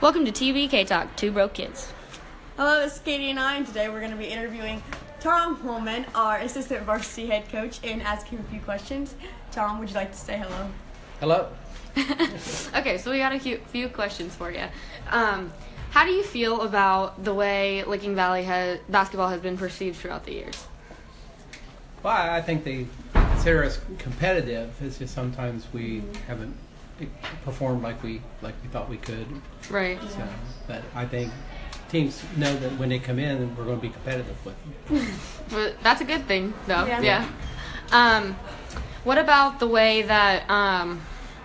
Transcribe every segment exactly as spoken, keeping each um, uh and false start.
Welcome to T B K Talk, Two Broke Kids. Hello, this is Katie and I, and today we're going to be interviewing Tom Holman, our assistant varsity head coach, and asking him a few questions. Tom, would you like to say hello? Hello. Okay, so we got a few, few questions for you. Um, how do you feel about the way Licking Valley has, basketball has been perceived throughout the years? Well, I think they consider us competitive. It's just sometimes we Mm-hmm. haven't performed like we like we thought we could. Right. So, but I think teams know that when they come in, we're going to be competitive with them. Well, that's a good thing, though. Yeah. Yeah. Um, what about the way that um,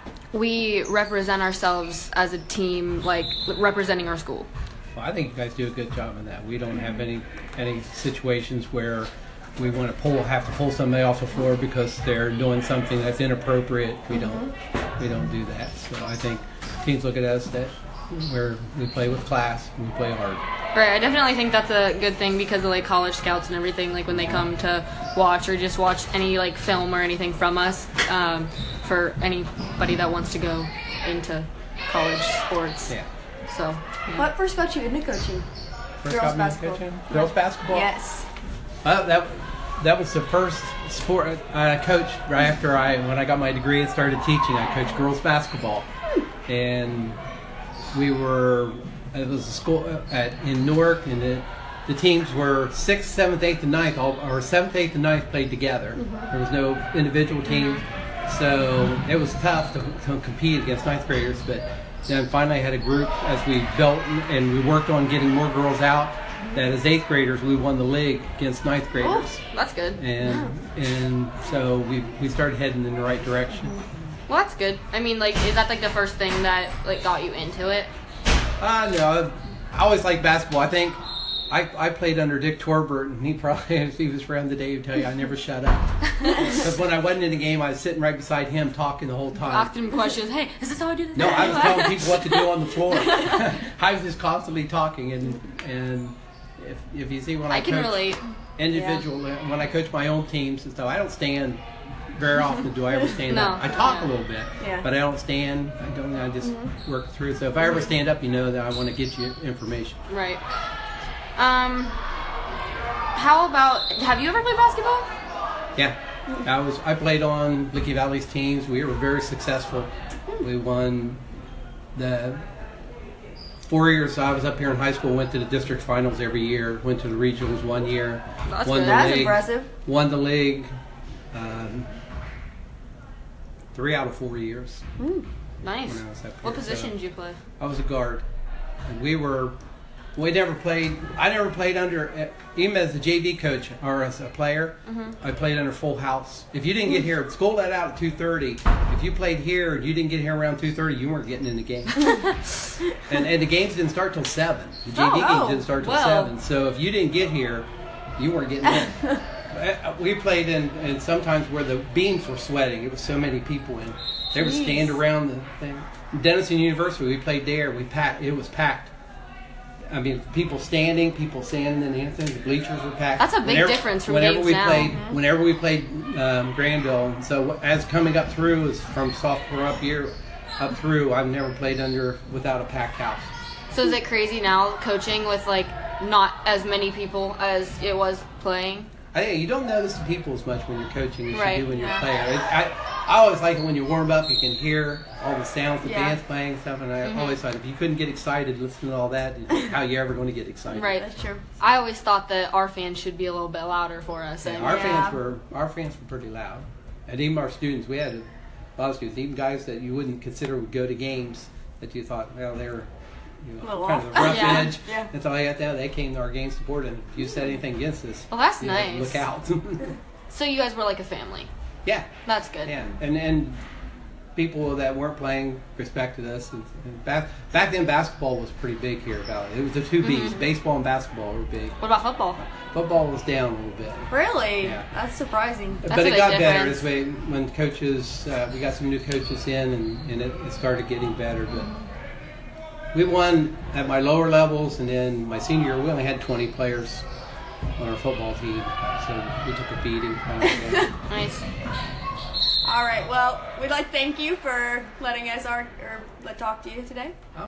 we represent ourselves as a team, like representing our school? Well, I think you guys do a good job in that. We don't have any any situations where we want to pull have to pull somebody off the floor because they're doing something that's inappropriate. We don't we don't do that. So I think teams look at us that where we play with class, we play hard. Right, I definitely think that's a good thing because of like college scouts and everything, like when they come to watch or just watch any like film or anything from us, um, for anybody that wants to go into college sports. Yeah. So. Yeah. What first got you into coaching? First Girls got me basketball. coaching? Girls basketball? Yes. Uh, that that was the first sport I coached right after I when I got my degree and started teaching. I coached girls basketball, and we were it was a school at in Newark, and the the teams were sixth, seventh, eighth, and ninth. All or seventh, eighth, and ninth played together. There was no individual team, so it was tough to, to compete against ninth graders. But then finally, I had a group as we built and we worked on getting more girls out. That as eighth graders, we won the league against ninth graders. Oh, that's good. And and so we we started heading in the right direction. Well, that's good. I mean, like, is that like the first thing that like got you into it? Uh, no, I always liked basketball. I think I, I played under Dick Torbert, and he probably, if he was around today, he'd tell you I never shut up. Because when I wasn't in the game, I was sitting right beside him talking the whole time. Asking him questions. Hey, is this how I do this? No, I was telling people what to do on the floor. I was just constantly talking, and and if if you see when I, I can coach relate. individual when I coach my own teams and stuff, I don't stand very often. Do I ever stand No. up? I talk Yeah. a little bit, Yeah. but I don't stand. I don't. I just work through. So if I ever stand up, you know that I want to get you information. Right. Um. How about? Have you ever played basketball? Yeah, I was. I played on Licking Valley's teams. We were very successful. We won the four years I was up here in high school. Went to the district finals every year. Went to the regionals one year. That's won good. the That's league. impressive. Won the league. Um, three out of four years. Ooh, nice. When I was up What here, position so- did you play? I was a guard, and we were. We never played. I never played under. Even as a J V coach or as a player, I played under full house. If you didn't get here, school let out at two thirty. If you played here and you didn't get here around two thirty, you weren't getting in the game. and and the games didn't start till seven. The J V Oh, games oh, didn't start till well. seven. So if you didn't get here, you weren't getting in. Uh, we played in, and sometimes where the beams were sweating. It was so many people in. They would Jeez. stand around the thing. Denison University, we played there. We packed. It was packed. I mean, people standing, people standing in the anything. The bleachers were packed. That's a big difference from whenever games we now. played. Mhm. Whenever we played um, Granville, so as coming up through is from sophomore up year up through, I've never played under without a packed house. So is it crazy now coaching with like not as many people as it was playing? I think you don't notice the people as much when you're coaching as Right, you do when you're yeah. a player. It, I, I always like it when you warm up, you can hear all the sounds, the Yeah. bands playing and stuff, and I Mhm. always thought if you couldn't get excited listening to all that, how you ever going to get excited? Right. That's true. I always thought that our fans should be a little bit louder for us. Yeah, And our Yeah. fans were our fans were pretty loud, and even our students. We had a lot of students, even guys that you wouldn't consider would go to games that you thought, well, they're you know, Little kind of off. a rough Yeah. edge. Yeah. That's all I got there. They came to our game support, and if you said anything against us, Well, that's you know, nice. look out. So you guys were like a family. yeah. That's good. Yeah, and and people that weren't playing respected us. And, and back back then, basketball was pretty big here. About it, it was the two B's. Mhm. Baseball and basketball were big. What about football? Football was down a little bit, Really? Yeah. That's surprising. That's but a it big got better difference. as we when coaches uh, we got some new coaches in, and, and it, it started getting better. But we won at my lower levels, and then my senior year we only had twenty players on our football team, so we took a beating. Nice. All right. Well, we'd like to thank you for letting us our, or let talk to you today.